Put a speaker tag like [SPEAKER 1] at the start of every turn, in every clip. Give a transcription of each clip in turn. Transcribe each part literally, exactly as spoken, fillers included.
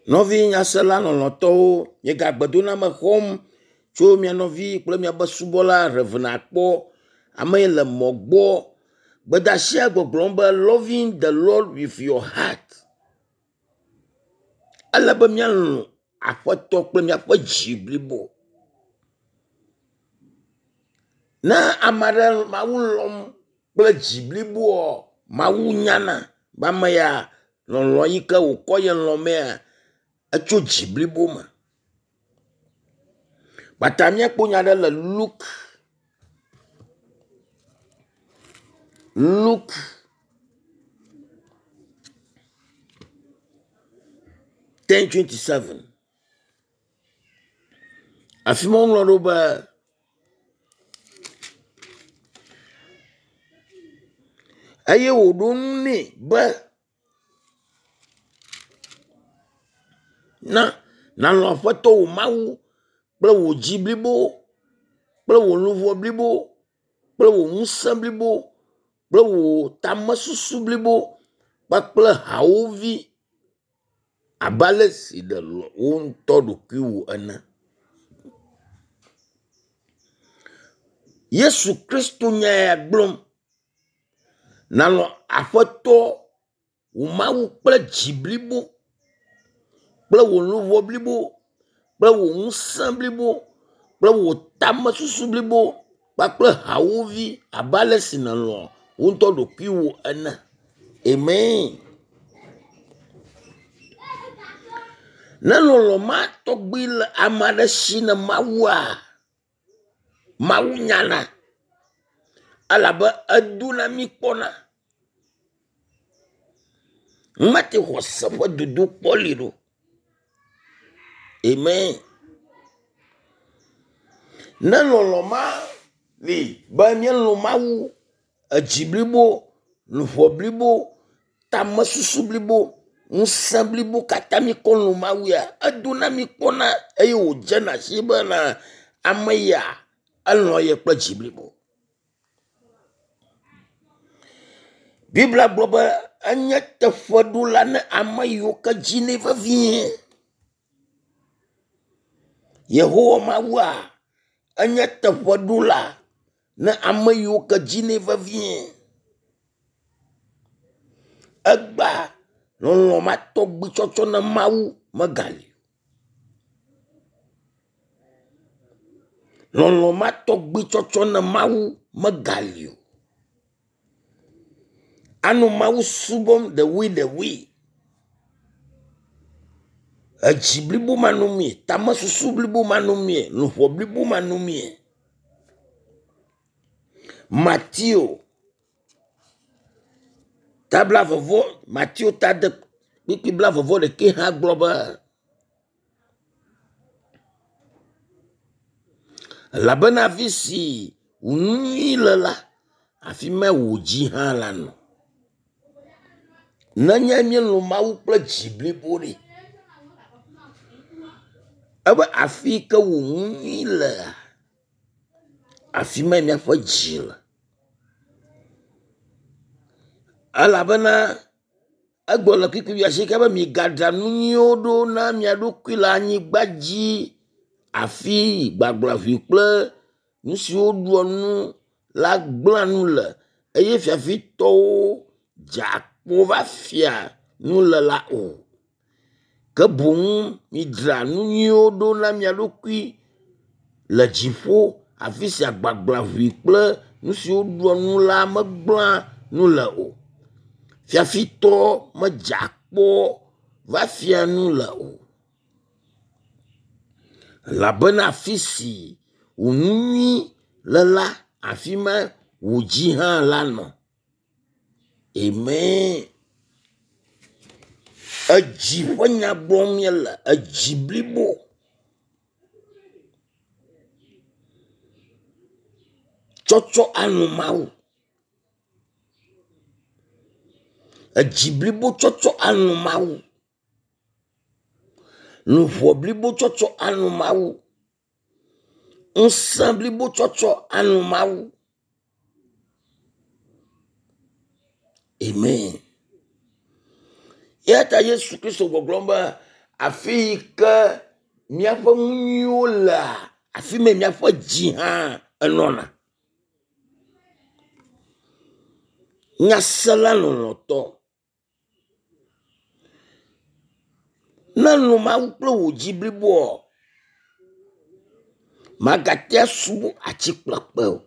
[SPEAKER 1] Novi nyasela lɔlɔtɔwo nye gagbedona me xɔm tso mia novi kple miabe subɔla revena kpɔ ame yi le mɔ gbɔ gbedasia gbɔgblɔm be loving the Lord with your heart. Ale be mialɔ aƒetɔ kple miaƒe dzi blibo. Ne ame aɖe Mawu lɔm kple dzi blibo, Mawu nyana be ame ya lɔlɔ yi ke wòkɔ ye lɔmea etso dzi blibo me. Bata míakpɔ nya ɖe le Luke Luke ten twenty-seven. Afi ma ŋlɔ ɖo be eye wòɖo nu nɛ be na nàlɔ aƒetɔ wò Mawu kple wò dzi blibo, kple wò luʋɔ blibo, kple wò ŋusẽ blibo, kple wò tamesusu blibo, kpakple hawòvi abe ale si ɖe wò ŋutɔ ɖokui wò ene. Yesu Kristo nya ya gblɔm. Nàlɔ aƒetɔ wò Mawu kple dzi blibo, kple wò luʋɔ blibo, kple wò ŋusẽ blibo, kple wò tamesusu blibo, kpakple hawòvi abe ale si nèlɔ wò ŋutɔ ɖokui wò ene. Amen. Ne lɔlɔ ma tɔgbi le ame aɖe si ne Mawua, Mawu nyana, elabe edona mí kpɔna. Mate xɔse ƒe dodo kpɔ li ɖo. Amen. Ne lɔlɔ ma li be míelɔ Mawu, edzi blibo, luʋɔ blibo, tamesusu blibo, ŋusẽ blibo katã mí kɔ lɔ Mawu ya, edona mí kpɔna eye wòdze na si be na ame ya elɔ ye kple dzi blibo. Biblia gblɔ be enye teƒeɖola ne ame yiwo ke dzi nɛ vevie. Yehowa Mawua enye teƒeɖola ne ame yiwo ke dzi nɛ vevie. Egba lɔlɔ ma tɔgbi tsɔtsɔ ne Mawu megali. Lɔlɔ ma tɔgbi tsɔtsɔ ne Mawu megali o. Ano Mawu subɔm the way the way. Edzi blibo manumie, tamesusu blibo manumie, luʋɔ blibo manumie. Matthew tabla vovo, Matthew tade kpikpi bla vovo ɖeke hã gblɔ be elabena afi si wò nui le la, afi ma wò dzi hã la nɔ. Nenye míelɔ Mawu kple dzi blibo ɖi, ebe afi ke wò nui le, afi ma míaƒe dzi le. Elabena egblɔ le kpikpi asieke be migaɖa nu nyuiwo ɖo na mia ɖokui le anyigba dzi, afi gbagblãʋui kple nu siwo ɖua nu la gblẽ nu le, eye fiafitɔwo dze akpo va fia nu le la o. Ke boŋ midzra nu nyuiwo ɖo na mia ɖokui le dziƒo, afi si agbagblãʋui kple nu siwo ɖua nu la megblẽ nu le o. Fiafitɔ medze akpɔ va fia nu le o. Elabena afi si wò nui le la, afi ma wò dzi hã la nɔ. Amen. Edzi ƒe nya gblɔm míele, edzi blibo. Tsɔtsɔ alɔ Mawu. Edzi blibo tsɔtsɔ alɔ Mawu. Luʋɔ blibo tsɔtsɔ alɔ Mawu. Ŋusẽ blibo tsɔtsɔ alɔ Mawu. Amen. Ya ta Yesu Kristo gbɔgblɔm be afi ke miaƒe ŋuwo le afi me miaƒe dzi hã enɔna. Nyasela lɔlɔtɔ. Ne lũ Mawu kple wò dzi blibo magate asu atsikplekpe o.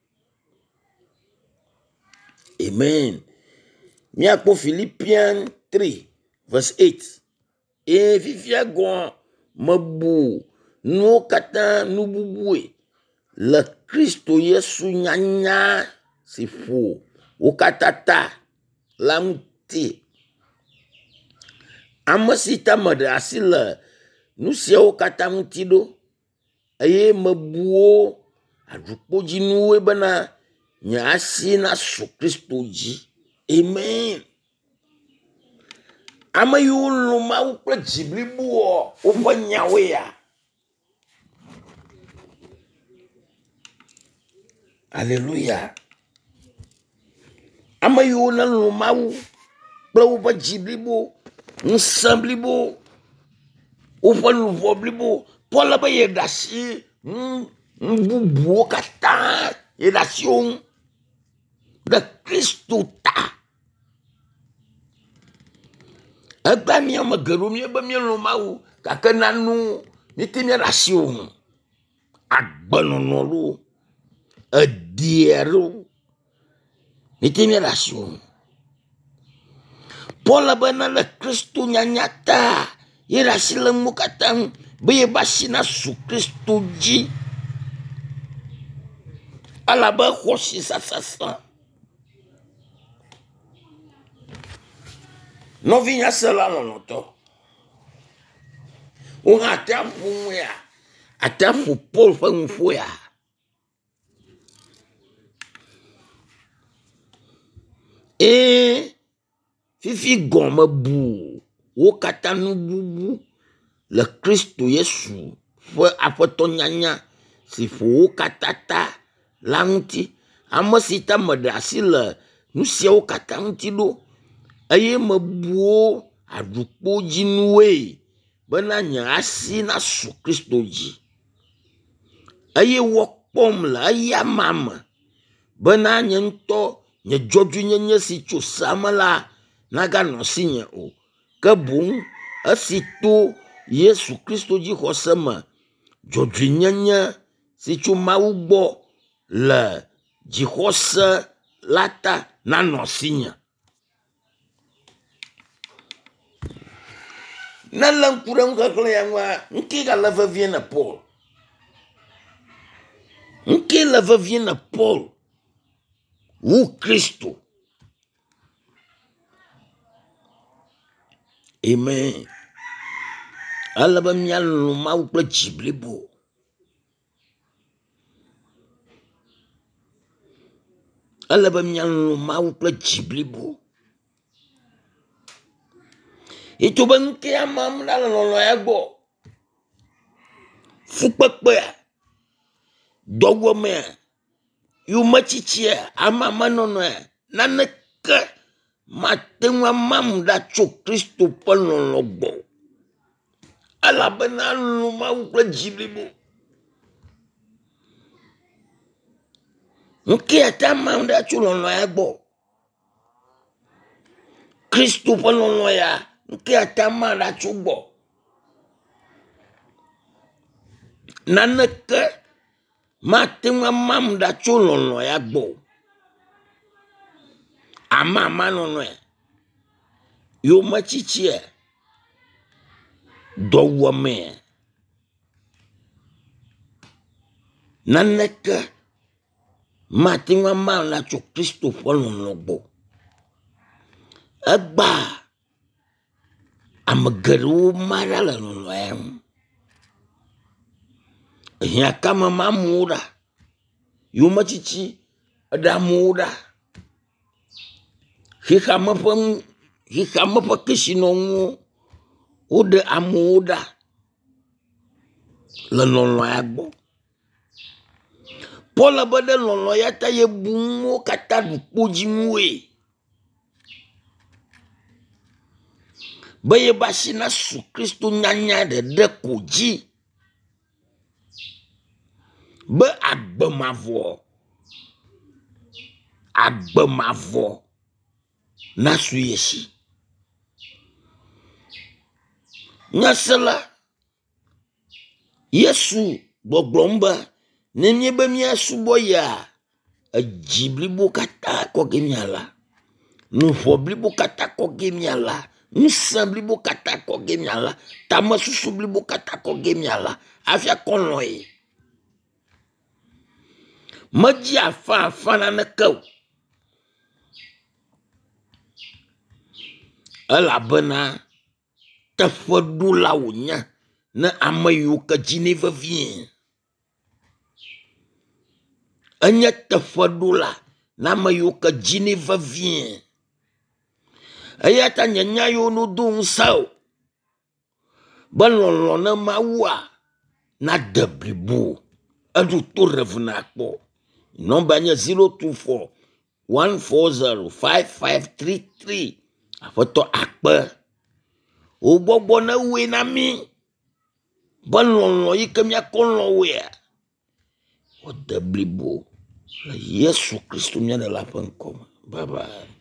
[SPEAKER 1] Amen. Miakpo Philippians three verse eight. Et fifia gon mebu no kata nu bubue le Kristo Yesu nyanya si ƒo wo katata la ŋuti. Ame si ta me ɖe asi le nu siawo katã ŋuti ɖo eye mebuwo aɖukpodzinuwoe bena nye asi nasu Kristo dzi. Amen. Ame yiwo lũ Mawu kple dzi blibo woƒe nyawoe ya. Alléluia. Ame yiwo ne lũ Mawu kple woƒe dzi blibo, ŋusẽ blibo, woƒe luʋɔ blibo, Paul be ye ɖe asi bubuwo katã ye ɖe asiwo ŋu ɖe Kristo ta. Egba mía me geɖo mía be mía lũ Mawu gake nanu míte mía ɖe asiwo ŋu. Agbenɔnɔ ɖo, edie ɖo, míte mía ɖe asiwo ŋu. Paul be ne le Kristo nyanya ta ye ɖe asi le ŋu katã ŋu be ye be asi nasu Kristo dzi. Elabe xɔsi sasasa. Nɔvi nyasela lɔlɔtɔ. Wo hã ate aƒo ŋu ya, ate aƒo Paul ƒe ŋuƒo ya. Et fifi gɔme bu wo katã nu bubu le Kristo Yesu ƒe aƒetɔ nyanya si ƒo wo katã ta la ŋuti. Ame si ta me ɖe asi le nu siawo katã ŋuti ɖo eye mebuwo aɖukpodzinuwoe bena nye asi nasu Kristo dzi. Eye wɔ kpɔm le eya ma me bena nye ŋutɔ nye dzɔdzɔenyenye si tso sama la naganɔ sinye o. Ke boŋ esi to Yesu Kristo dzi xɔse me dzɔdzɔenyenye si tso Mawu gbɔ le dzixɔse la ta nanɔ sinye. Ne le ŋku ɖe ŋuxexlẽ ya ŋua, ŋke gale vevie ne Paul. Ŋke le vevie ne Paul wu Kristo. Amen. Ale be míalũ Mawu kple dzi blibo. Ele be míalũ Mawu kple dzi blibo. Ito be ŋke amam la le lɔlɔ ya gbɔ. Fukpekpea, dɔwɔmea, yometsitsia, amamenɔnɔa, naneke mate ŋu amam ɖa tso Kristo ƒe lɔlɔ gbɔ. Elabena lũ Mawu kple dzi blibo. Ŋke ate amam ɖa tso lɔlɔ ya gbɔ. Kristo ƒe lɔlɔ ya ŋke ate amam ɖa tso gbɔ. Naneke mate ŋu amam ɖa tso lɔlɔ ya gbɔ. Amamanɔnɔa, yometsitsia, dɔwɔmea, naneke mate ŋu amam ɖa tso Kristo ƒe lɔlɔ gbɔ. Egba ame geɖewo ma ɖa le lɔlɔ ya ŋu. Hiãkame ma amewo ɖa. Yometsitsi eɖe amewo ɖa. Xexame ƒe xexame ƒe kesinɔnuwo woɖe amewo ɖa le lɔlɔ ya gbɔ. Paul be ɖe lɔlɔ ya ta ye bu ŋuwo katã ɖukpodzinuwoe. be ye basi na su Kristo nyanya de de ko dzi be agbe mavo agbe mavo na su yesi nyasela Yesu gbogbomba ne mi be mi asubo ya ajiblibo kata ko gemiala nu foblibo kata ko gemiala nu samblibo kata ko gemiala tamasusu blibo kata ko gemiala afia konloy maji afa afa na nakau ala bana tafodula wonya na amayu ka Geneva vien anya tafodula na amayu ka Geneva vien ayata nyanya yo no dun sao balolo na mawa na dablibu adu to revna ko number nya zero two four one four zero five five three three afoto akpa o gbogbo na we na mi balolo yikemya konlo we o dablibu Yesu Kristo nya na la pankoma bye bye.